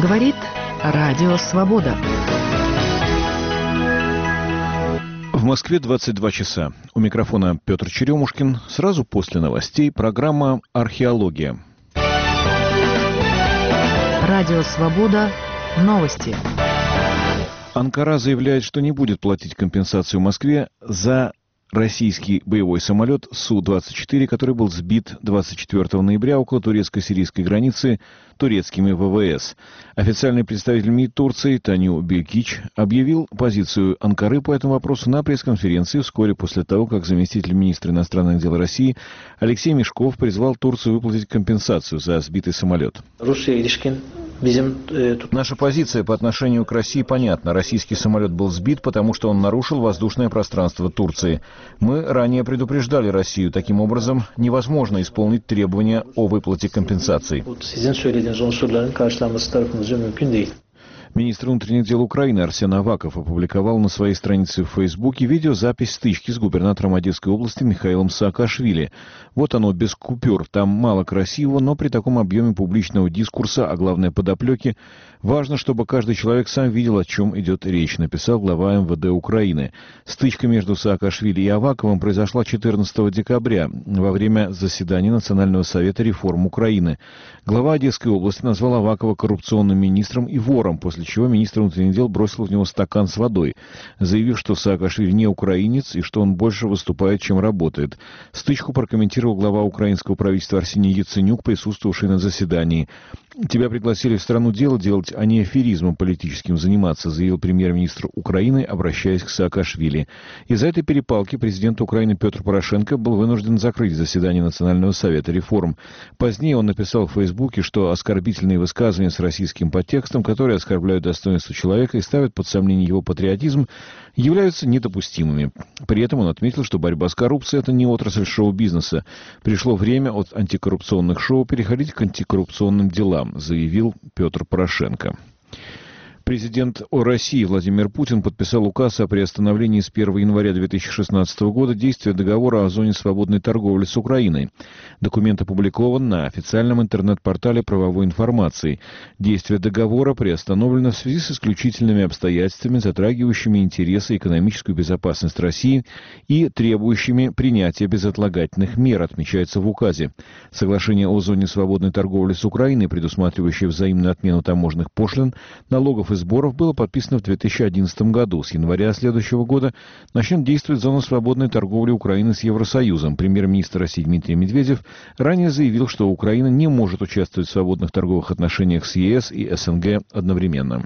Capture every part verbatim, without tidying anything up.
Говорит Радио Свобода. В Москве двадцать два часа. У микрофона Петр Черемушкин. Сразу после новостей программа «Археология». Радио Свобода. Новости. Анкара заявляет, что не будет платить компенсацию Москве за российский боевой самолет Су двадцать четыре, который был сбит двадцать четвёртого ноября около турецко-сирийской границы турецкими ВВС. Официальный представитель МИД Турции Таню Бекич объявил позицию Анкары по этому вопросу на пресс-конференции вскоре после того, как заместитель министра иностранных дел России Алексей Мешков призвал Турцию выплатить компенсацию за сбитый самолет. Наша позиция по отношению к России понятна. Российский самолет был сбит, потому что он нарушил воздушное пространство Турции. Мы ранее предупреждали Россию. Таким образом, невозможно исполнить требования о выплате компенсаций. Министр внутренних дел Украины Арсен Аваков опубликовал на своей странице в Фейсбуке видеозапись стычки с губернатором Одесской области Михаилом Саакашвили. Вот оно без купюр. Там мало красивого, но при таком объеме публичного дискурса, а главное подоплеки, важно, чтобы каждый человек сам видел, о чем идет речь, написал глава эм вэ дэ Украины. Стычка между Саакашвили и Аваковым произошла четырнадцатого декабря во время заседания Национального совета реформ Украины. Глава Одесской области назвал Авакова коррупционным министром и вором, после чего министр внутренних дел бросил в него стакан с водой, заявив, что Саакашвили не украинец и что он больше выступает, чем работает. Стычку прокомментировал глава украинского правительства Арсений Яценюк, присутствовавший на заседании. «Тебя пригласили в страну дело делать, а не аферизмом политическим заниматься», заявил премьер-министр Украины, обращаясь к Саакашвили. Из-за этой перепалки президент Украины Петр Порошенко был вынужден закрыть заседание Национального совета реформ. Позднее он написал в Фейсбуке, что оскорбительные высказывания с российским подтекстом, которые оскорбляют достоинство человека и ставят под сомнение его патриотизм, являются недопустимыми. При этом он отметил, что борьба с коррупцией – это не отрасль шоу-бизнеса. Пришло время от антикоррупционных шоу переходить к антикоррупционным делам, заявил Петр Порошенко. Президент России Владимир Путин подписал указ о приостановлении с первого января две тысячи шестнадцатого года действия договора о зоне свободной торговли с Украиной. Документ опубликован на официальном интернет-портале правовой информации. Действие договора приостановлено в связи с исключительными обстоятельствами, затрагивающими интересы и экономическую безопасность России и требующими принятия безотлагательных мер, отмечается в указе. Соглашение о зоне свободной торговли с Украиной, предусматривающее взаимную отмену таможенных пошлин, налогов и сборов, было подписано в две тысячи одиннадцатом году. С января следующего года начнет действовать зона свободной торговли Украины с Евросоюзом. Премьер-министр России Дмитрий Медведев ранее заявил, что Украина не может участвовать в свободных торговых отношениях с е эс и эс эн гэ одновременно.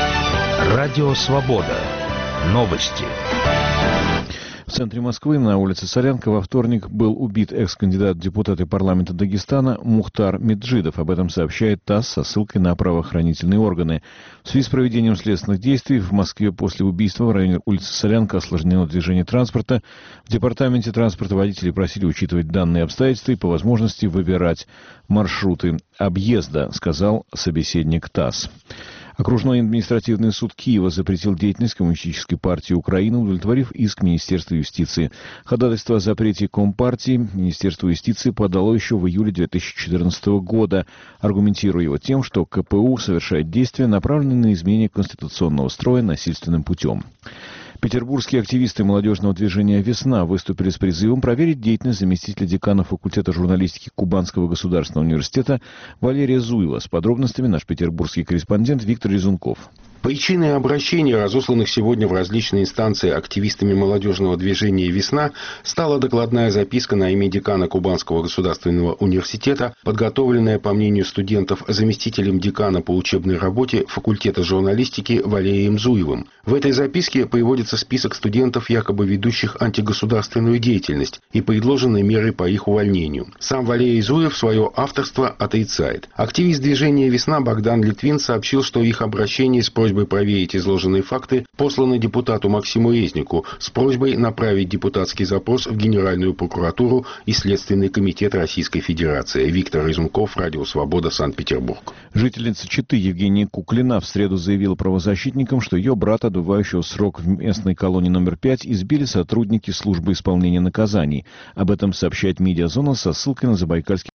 Радио Свобода. Новости. В центре Москвы на улице Солянка во вторник был убит экс-кандидат в депутаты парламента Дагестана Мухтар Меджидов. Об этом сообщает ТАСС со ссылкой на правоохранительные органы. В связи с проведением следственных действий в Москве после убийства в районе улицы Солянка осложнено движение транспорта. В департаменте транспорта водителей просили учитывать данные обстоятельства и по возможности выбирать маршруты объезда, сказал собеседник ТАСС. Окружной административный суд Киева запретил деятельность Коммунистической партии Украины, удовлетворив иск Министерства юстиции. Ходатайство о запрете Компартии Министерство юстиции подало еще в июле две тысячи четырнадцатого года, аргументируя его тем, что ка пэ у совершает действия, направленные на изменение конституционного строя насильственным путем. Петербургские активисты молодежного движения «Весна» выступили с призывом проверить деятельность заместителя декана факультета журналистики Кубанского государственного университета Валерия Зуева. С подробностями наш петербургский корреспондент Виктор Резунков. Причиной обращения, разосланных сегодня в различные инстанции активистами молодежного движения «Весна», стала докладная записка на имя декана Кубанского государственного университета, подготовленная, по мнению студентов, заместителем декана по учебной работе факультета журналистики Валерием Зуевым. В этой записке приводится список студентов, якобы ведущих антигосударственную деятельность, и предложенные меры по их увольнению. Сам Валерий Зуев свое авторство отрицает. Активист движения «Весна» Богдан Литвин сообщил, что их обращение с просьбой проверить изложенные факты посланы депутату Максиму Резнику с просьбой направить депутатский запрос в Генеральную прокуратуру и Следственный комитет Российской Федерации. Виктор Резунков, Радио Свобода, Санкт-Петербург. Жительница Читы Евгения Куклина в среду заявила правозащитникам, что ее брата, отбывающего срок в местной колонии номер пять, избили сотрудники службы исполнения наказаний. Об этом сообщает Медиазона со ссылкой на Забайкальский